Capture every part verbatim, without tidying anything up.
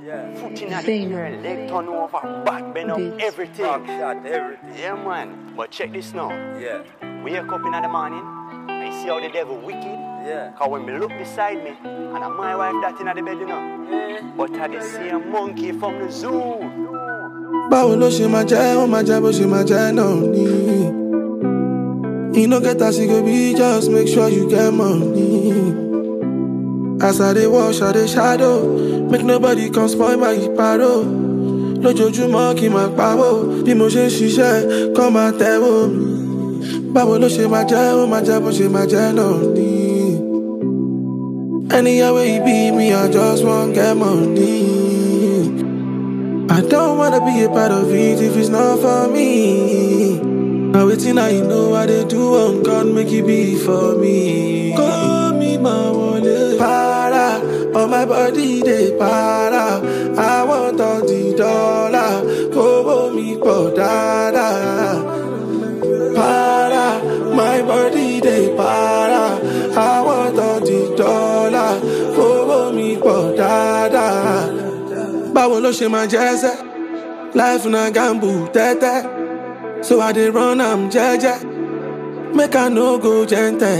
Yeah. Foot in the air, leg turn over, back bend up, everything. Back shot, everything. Yeah, man. But check this now. Yeah. Wake up in the morning, I see how the devil wicked. Yeah. Cause when me look beside me, and I'm my wife that in the bed, you know. Yeah. But I the same monkey from the zoo. Báwo ló ṣe máa jẹ́, ó máa jẹ́ bó ṣe máa jẹ́ náà ni. You no get as you go be, just make sure you get money. As I dey wash, I dey shadow, make nobody come spoil my paro. Lójoojúmọ́ kí n máa pawó, bí mo ṣe ń ṣiṣẹ́, kọ́ máa tẹ́wọ́ mi. Báwo ló ṣe máa jẹ́, ó máa jẹ́ bó ṣe máa jẹ́ náà ni. Anywhere where you be me, I just want get money. I don't wanna be a part of it if it's not for me. Now waiting, now you know what they do on God, make it be for me. Call me my wallet. Para, on my body they para. I want all the dollar. Go me for dada. Para, my body they para. I want all the dollar. Go me for dada. Báwo ló ṣe máa jẹ́ sẹ́? Life na gamble tẹ́tẹ́. So I dey run am jeje. Make I no go gentle.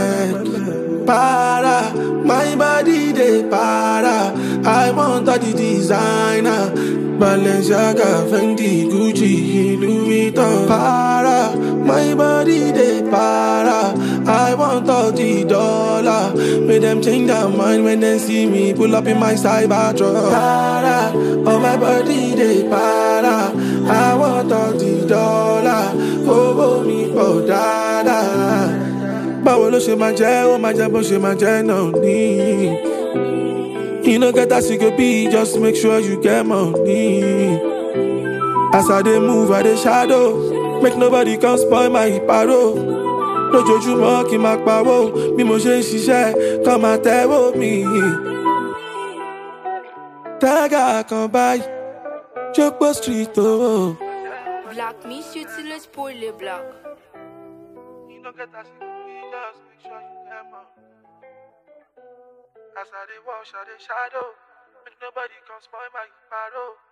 Para, my body dey para. I want all the designer. Balenciaga, Fendi, Gucci, Louis Vuitton. Para, my body dey para. I want all the dollar. Make them change their mind when they see me pull up in my Cybertruck. Para, oh my body dey para. I want all the dollar. Go me for dada. Báwo ló ṣe máa jẹ́, ó máa jẹ́ bó ṣe máa jẹ́ náà ni. You no get as you go be, just make sure you get money. As I dey move, I dey shadow, make nobody come spoil my paro. Lójoojúmọ́ kí n máa pawó, bí mo ṣe ń ṣiṣẹ́, kọ́ máa tẹ́wọ́ mi. Tẹ́gà kan báyìí, Jókòó street o. Black, mi s'utilise pour les blagues. You no get as you go be, just make sure you get money. As I dey wash, I dey shadow, make nobody come spoil my paro.